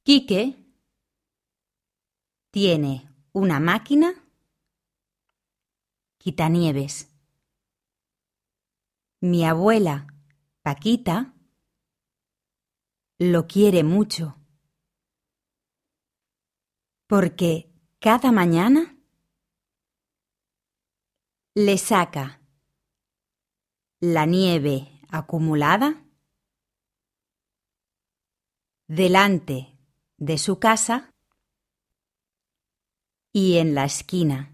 Quique tiene una máquina quitanieves. Mi abuela, Paquita, lo quiere mucho, porque cada mañana le saca la nieve acumulada delante de su casa y en la esquina.